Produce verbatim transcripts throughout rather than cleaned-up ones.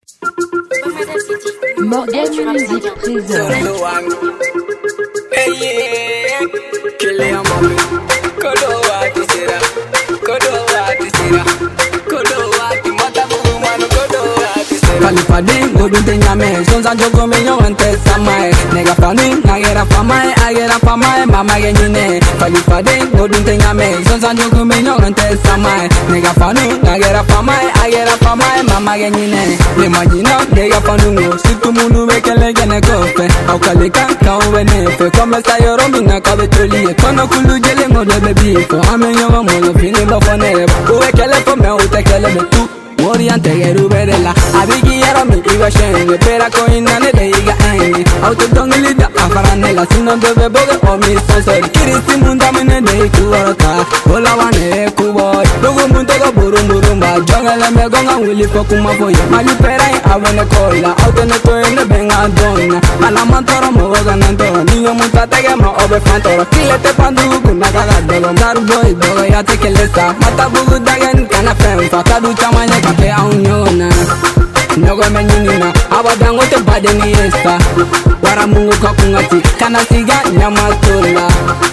Morgan Music présente. Hey yeah, kill your mommy. Kodo wati sira, kodo wati sira, kodo wati mata bugumano, kodo wati sira. Kalifadi godunte nyame, sonza jogo menyo ante samae. Nega fani, nagera famae, agera famae, mama genyine. Kalifadi godunte nyame, sonza jogo menyo ante samae. Nega fani, nagera famae, agera famae, mama genyine. Le magina, nega fanungo, si tu munu bekele gene kofe. Au kalika, kawe nefe, kome sa yoro minga kabe tolie. Kono kulu jele ngode bebi, ko ame nyoma mono fini bafone. Uwe kele fome, ute kele betu. Oriente geru berela, abigi yero mi iwa shenge. Pera ko inane de iga engi. Auto dongili da afaranela, sino dobe boge o mi sonsori. Kirisi munda mine de ikuwarota, ola wane kuboy. Dogo munte go burum burumba, jongele me gonga wili fokuma foye. Mali pera in avene kola, auto ne to ene benga donna. Mala mantoro mo woga nantoro, niyo munta tege ma obe fantoro. Kile te pandu kuna kaga dolo, daru boy dogo ya teke lesa. Mata bugu dagen kana femfa, kadu chamanye kape aunyona. Nogo menyinina, abadango te badeni esta. Wara mungu kakungati, kana siga nyama tola.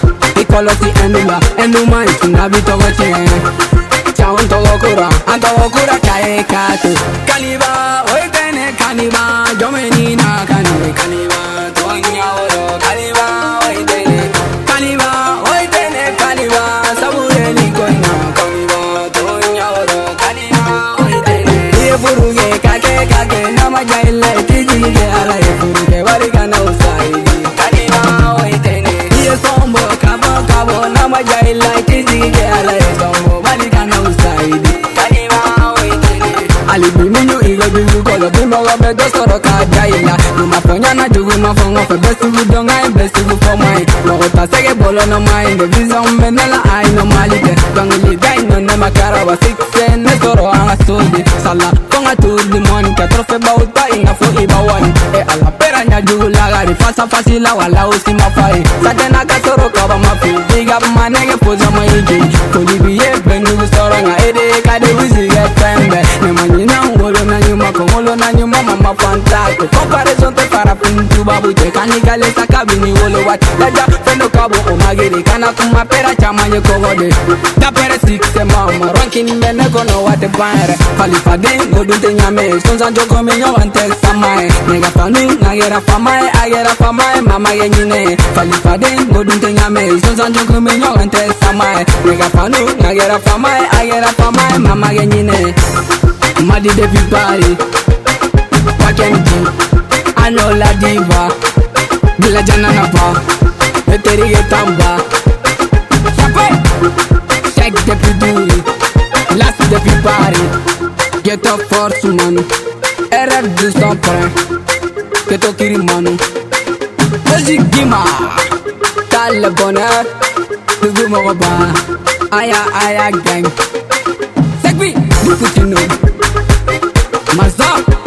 Ikolo si enduma, enduma isuna bitogo chie. Chaun togo kura, antogo kura kae kato. Kaliba, oitene kaniba, jomenina kanibe kaniba. Tonya oro, kaliba, oitene. Kaniba, oitene kaniba, sabure ni koina. Kaniba, tonya oro, kaniba, oitene. Iye furuge kake kake, nama jaile tijige ala ye furuge warika na usai. Kaniba, oitene. Iye sombo kabo kabo, nama jaile tijige ala ye sombo warika na usai. Kaniba, oitene. Alibi minyu igo bigu kolo bimo gobe dosoro ka jaila. Numa fonya na jugu ma fongo fe besigu donga e besigu fomai. Mogota sege bolo no mind, visa umbenela ai no malite. Dongili gai no nema karawa sikse ne soro anga sodi. Sala konga tu di money, ka trofe bauta inga fo iba wani. E ala pera nya jugu lagari, fasa fasila wala usi mafai. Satena ka soro kaba mafi, diga manege poza maiji. Kodi biye bendugu soro nga ede kade wizi get tembe. Nemanyina ngolo na nyuma kongolo na nyuma mama fantako. Comparison te para pintu babu te kanikale sakabini wolo wat. Daja fendo kabo omagiri kana kuma pera chamanye kogode. Da pere sikse mama ranking mene kono wate paere. Kalifade godunte nyame sonza jogo menyo ante samae. Nega fanu nagera famae agera famae mama yenyine. Kalifade godunte nyame sonza jogo menyo ante samae. Nega fanu nagera famae agera famae mama yenyine. Madi de pipari Wakendi Ano la diva Bila jana napa Eterige tamba Chape Shake de piduri Last de pipari Get up force man Erreur du samprin Get up kiri manu Music gima Tal le bonheur Dugu mogoba Aya aya gang Segbi Dukutino Maza